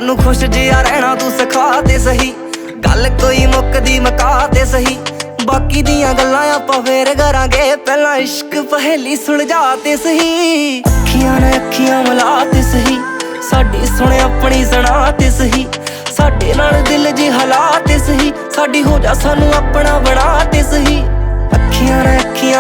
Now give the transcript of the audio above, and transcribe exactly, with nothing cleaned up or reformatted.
ਸਾਨੂੰ ਖੁਸ਼ ਜਿਹਾ ਰਹਿਣਾ ਤੂੰ ਸਿਖਾ ਤੇ ਸਹੀ, ਗੱਲ ਕੋਈ ਮੁੱਕਦੀ ਮੁਕਾ ਤੇ ਸਹੀ। ਬਾਕੀ ਦੀਆਂ ਗੱਲਾਂ ਆਪਾਂ ਫੇਰ ਕਰਾਂਗੇ, ਪਹਿਲਾਂ ਇਸ਼ਕ ਪਹੇਲੀ ਸੁਲਝਾ ਤੇ ਸਹੀ। ਅੱਖੀਆਂ ਨੇ ਅੱਖੀਆਂ ਮਿਲਾ ਤੇ ਸਹੀ, ਸਾਡੀ ਸੁਣ ਆਪਣੀ ਸੁਣਾ ਤੇ ਸਹੀ। ਸਾਡੇ ਨਾਲ ਦਿਲ ਜੀ ਹਲਾ ਤੇ ਸਹੀ, ਸਾਡੀ ਹੋ ਜਾ ਸਾਨੂੰ ਆਪਣਾ ਬਣਾ ਤੇ ਸਹੀ। ਅੱਖੀਆਂ ਨੇ ਅੱਖੀਆਂ